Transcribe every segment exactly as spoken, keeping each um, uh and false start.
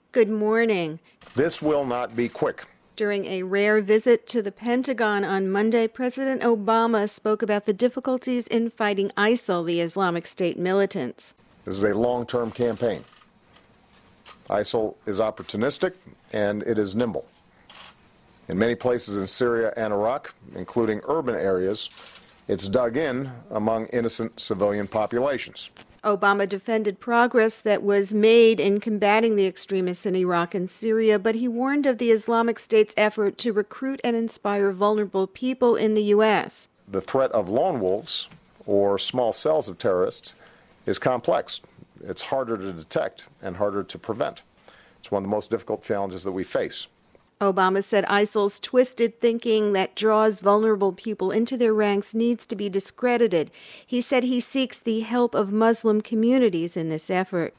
Good morning. This will not be quick. During a rare visit to the Pentagon on Monday, President Obama spoke about the difficulties in fighting ISIL, the Islamic State militants. This is a long-term campaign. ISIL is opportunistic and it is nimble. In many places in Syria and Iraq, including urban areas, it's dug in among innocent civilian populations. Obama defended progress that was made in combating the extremists in Iraq and Syria, but he warned of the Islamic State's effort to recruit and inspire vulnerable people in the U S. The threat of lone wolves or small cells of terrorists is complex. It's harder to detect and harder to prevent. It's one of the most difficult challenges that we face. Obama said ISIL's twisted thinking that draws vulnerable people into their ranks needs to be discredited. He said he seeks the help of Muslim communities in this effort.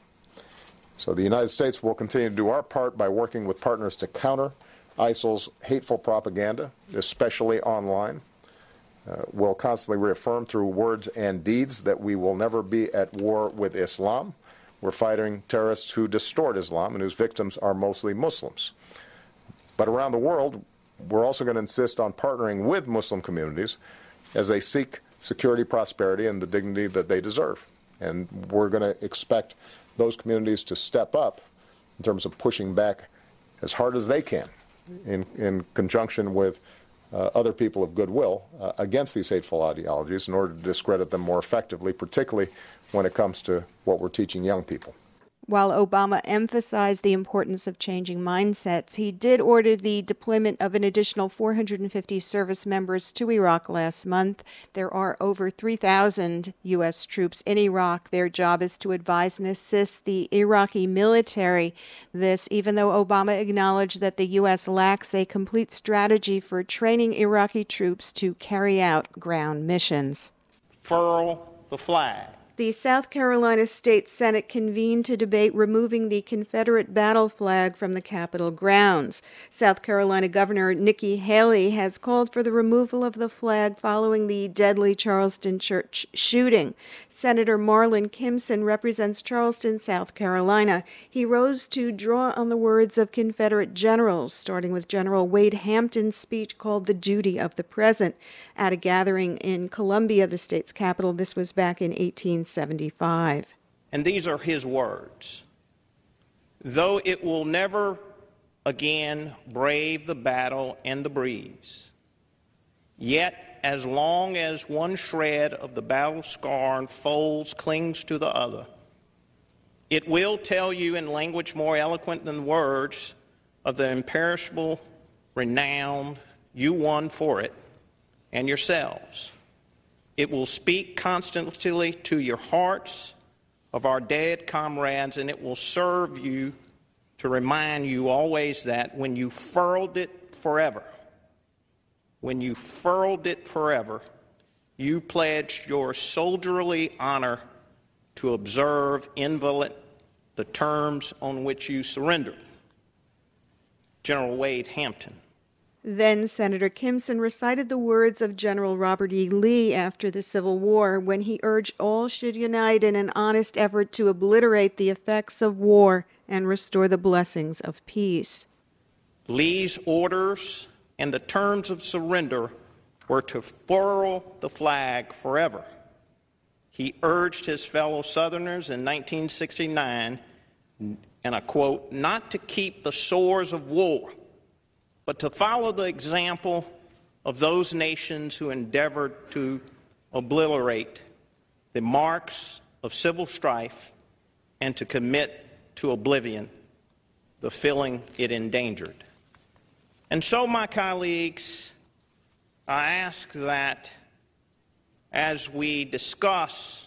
So the United States will continue to do our part by working with partners to counter ISIL's hateful propaganda, especially online. Uh, we'll constantly reaffirm through words and deeds that we will never be at war with Islam. We're fighting terrorists who distort Islam and whose victims are mostly Muslims. But around the world, we're also going to insist on partnering with Muslim communities as they seek security, prosperity, and the dignity that they deserve. And we're going to expect those communities to step up in terms of pushing back as hard as they can in, in conjunction with uh, other people of goodwill uh, against these hateful ideologies in order to discredit them more effectively, particularly when it comes to what we're teaching young people. While Obama emphasized the importance of changing mindsets, he did order the deployment of an additional four hundred fifty service members to Iraq last month. There are over three thousand U S troops in Iraq. Their job is to advise and assist the Iraqi military. This, even though Obama acknowledged that the U S lacks a complete strategy for training Iraqi troops to carry out ground missions. Furl the flag. The South Carolina State Senate convened to debate removing the Confederate battle flag from the Capitol grounds. South Carolina Governor Nikki Haley has called for the removal of the flag following the deadly Charleston church shooting. Senator Marlin Kimpson represents Charleston, South Carolina. He rose to draw on the words of Confederate generals, starting with General Wade Hampton's speech called The Duty of the Present at a gathering in Columbia, the state's capital. This was back in eighteen seventy-five. And these are his words. Though it will never again brave the battle and the breeze, yet as long as one shred of the battle scar and folds clings to the other, it will tell you in language more eloquent than words of the imperishable renown you won for it and yourselves. It will speak constantly to your hearts of our dead comrades, and it will serve you to remind you always that when you furled it forever, when you furled it forever, you pledged your soldierly honor to observe inviolate the terms on which you surrendered. General Wade Hampton. Then Senator Kimpson recited the words of General Robert E. Lee after the Civil War when he urged all should unite in an honest effort to obliterate the effects of war and restore the blessings of peace. Lee's orders and the terms of surrender were to furl the flag forever. He urged his fellow Southerners in nineteen sixty-nine, and I quote, not to keep the sores of war, but to follow the example of those nations who endeavored to obliterate the marks of civil strife and to commit to oblivion the feeling it endangered. And so, my colleagues, I ask that as we discuss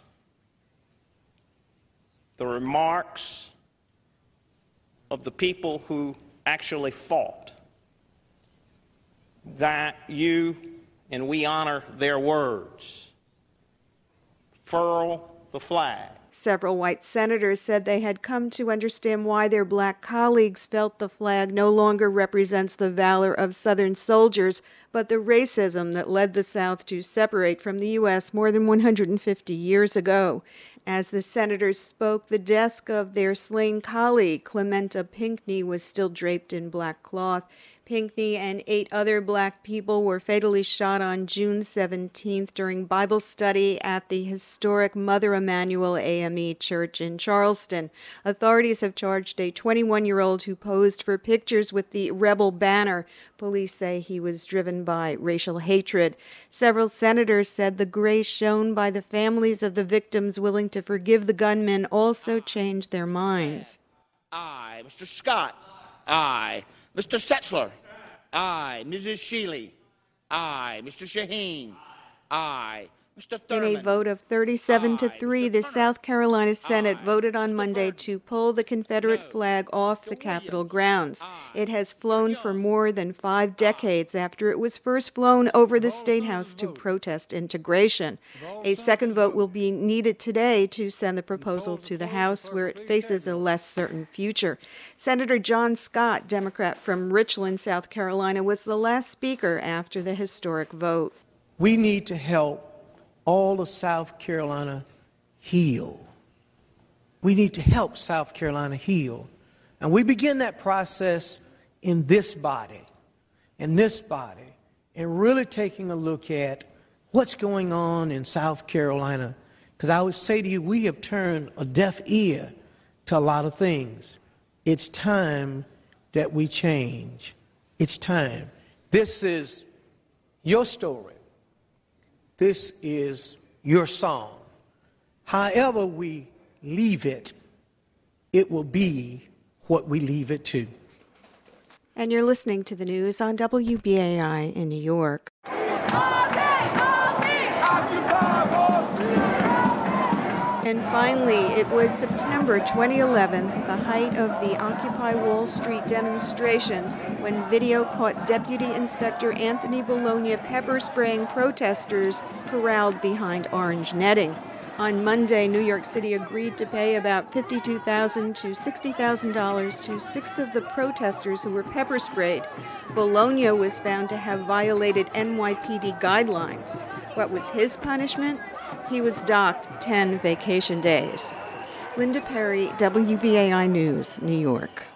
the remarks of the people who actually fought, that you and we honor their words. Furl the flag. Several white senators said they had come to understand why their black colleagues felt the flag no longer represents the valor of Southern soldiers, but the racism that led the South to separate from the U S more than one hundred fifty years ago. As the senators spoke, the desk of their slain colleague, Clementa Pinckney, was still draped in black cloth. Pinckney and eight other black people were fatally shot on June seventeenth during Bible study at the historic Mother Emanuel A M E Church in Charleston. Authorities have charged a twenty-one-year-old who posed for pictures with the rebel banner. Police say he was driven by racial hatred. Several senators said the grace shown by the families of the victims willing to forgive the gunmen also changed their minds. Aye. Mister Scott. Aye. Mister Setzler. Aye. Missus Shealy. Aye. Mister Shaheen. Aye. Mister Thurman. In a vote of thirty-seven to three, the South Carolina Senate voted on Monday to pull the Confederate flag off the Capitol grounds. It has flown for more than five decades after it was first flown over the State House to protest integration. A second vote will be needed today to send the proposal to the House, where it faces a less certain future. Senator John Scott, Democrat from Richland, South Carolina, was the last speaker after the historic vote. We need to help all of South Carolina heal. We need to help South Carolina heal. And we begin that process in this body, in this body, and really taking a look at what's going on in South Carolina. Because I would say to you, we have turned a deaf ear to a lot of things. It's time that we change. It's time. This is your story. This is your song. However we leave it, it will be what we leave it to. And you're listening to the news on W B A I in New York. And finally, it was September twenty eleven, the height of the Occupy Wall Street demonstrations, when video caught Deputy Inspector Anthony Bologna pepper spraying protesters corralled behind orange netting. On Monday, New York City agreed to pay about fifty-two thousand dollars to sixty thousand dollars to six of the protesters who were pepper sprayed. Bologna was found to have violated N Y P D guidelines. What was his punishment? He was docked ten vacation days. Linda Perry, W B A I News, New York.